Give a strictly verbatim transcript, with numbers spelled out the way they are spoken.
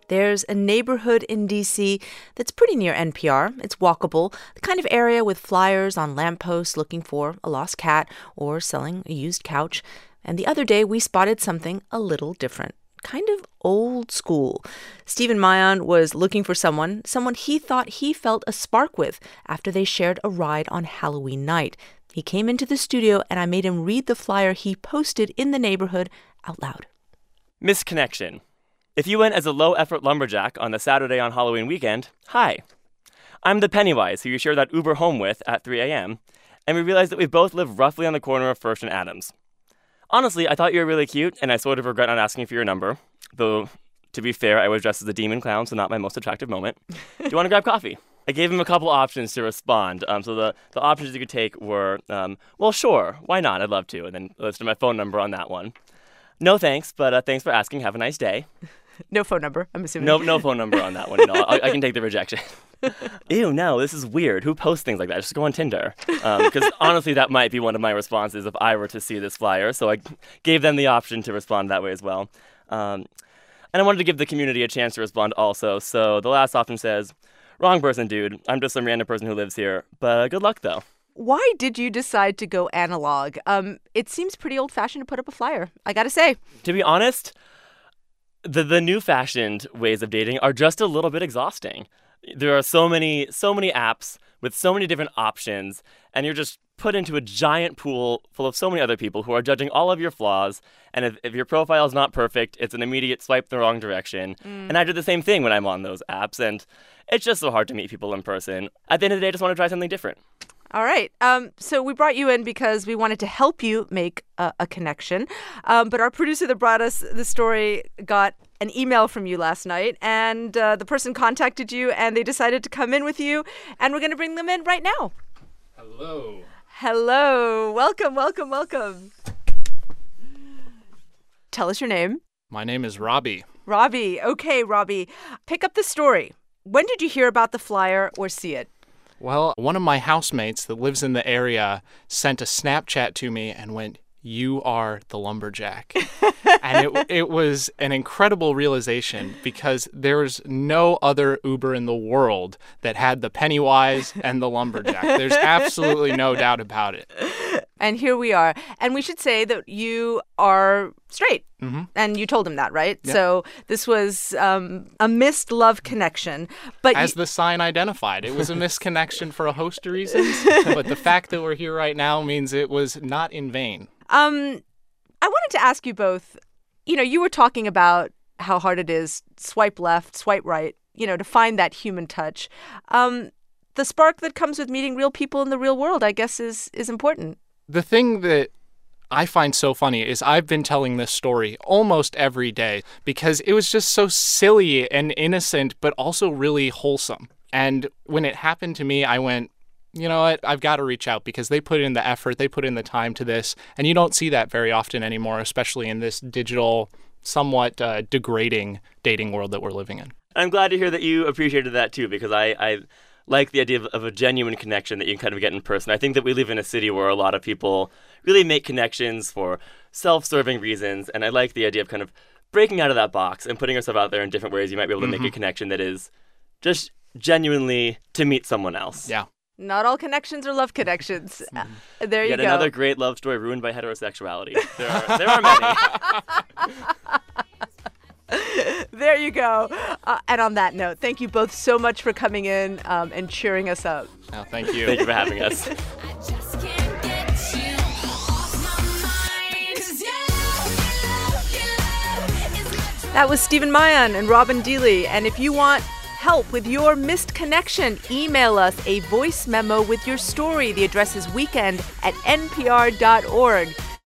There's a neighborhood in D C that's pretty near N P R. It's walkable, the kind of area with flyers on lampposts looking for a lost cat or selling a used couch. And the other day, we spotted something a little different, kind of old school. Stephen Mayan was looking for someone, someone he thought he felt a spark with after they shared a ride on Halloween night. He came into the studio, and I made him read the flyer he posted in the neighborhood out loud. Misconnection. If you went as a low-effort lumberjack on the Saturday on Halloween weekend, hi. I'm the Pennywise who you share that Uber home with at three a.m., and we realized that we both live roughly on the corner of First and Adams. Honestly, I thought you were really cute, and I sort of regret not asking for your number. Though, to be fair, I was dressed as a demon clown, so not my most attractive moment. Do you want to grab coffee? I gave him a couple options to respond. Um, so the, the options you could take were, um, well, sure, why not? I'd love to. And then listed my phone number on that one. No thanks, but uh, thanks for asking. Have a nice day. No phone number, I'm assuming. No no phone number on that one. No, I, I can take the rejection. Ew, no, this is weird. Who posts things like that? Just go on Tinder. Because um, honestly, that might be one of my responses if I were to see this flyer. So I gave them the option to respond that way as well. Um, and I wanted to give the community a chance to respond also. So the last option says, wrong person, dude. I'm just some random person who lives here. But good luck, though. Why did you decide to go analog? Um, it seems pretty old-fashioned to put up a flyer, I gotta say. To be honest, the the new-fashioned ways of dating are just a little bit exhausting. There are so many so many apps with so many different options, and you're just put into a giant pool full of so many other people who are judging all of your flaws. And if, if your profile is not perfect, it's an immediate swipe the wrong direction. Mm. And I do the same thing when I'm on those apps, and it's just so hard to meet people in person. At the end of the day, I just want to try something different. All right. Um, so we brought you in because we wanted to help you make a, a connection. Um, but our producer that brought us the story got an email from you last night, and uh, the person contacted you, and they decided to come in with you, and we're going to bring them in right now. Hello. Hello. Welcome, welcome, welcome. Tell us your name. My name is Robbie. Robbie. Okay, Robbie. Pick up the story. When did you hear about the flyer or see it? Well, one of my housemates that lives in the area sent a Snapchat to me and went, "You are the lumberjack." And it it was an incredible realization because there's no other Uber in the world that had the Pennywise and the lumberjack. There's absolutely no doubt about it. And here we are. And we should say that you are straight. Mm-hmm. And you told him that, right? Yep. So this was um, a missed love connection. But As you- the sign identified, it was a misconnection for a host of reasons. But the fact that we're here right now means it was not in vain. Um, I wanted to ask you both, you know, you were talking about how hard it is, swipe left, swipe right, you know, to find that human touch. Um, the spark that comes with meeting real people in the real world, I guess, is is important. The thing that I find so funny is I've been telling this story almost every day because it was just so silly and innocent, but also really wholesome. And when it happened to me, I went, you know what, I've got to reach out because they put in the effort, they put in the time to this, and you don't see that very often anymore, especially in this digital, somewhat uh, degrading dating world that we're living in. I'm glad to hear that you appreciated that too, because I, I like the idea of, of a genuine connection that you can kind of get in person. I think that we live in a city where a lot of people really make connections for self-serving reasons, and I like the idea of kind of breaking out of that box and putting yourself out there in different ways. You might be able to mm-hmm. make a connection that is just genuinely to meet someone else. Yeah. Not all connections are love connections. Uh, there you Yet go. Yet another great love story ruined by heterosexuality. There are, there are many. There you go. Uh, and on that note, thank you both so much for coming in um, and cheering us up. Oh, thank you. Thank you for having us. That was Stephen Mayan and Robin Dealey. And if you want help with your missed connection, email us a voice memo with your story. The address is weekend at n p r dot org.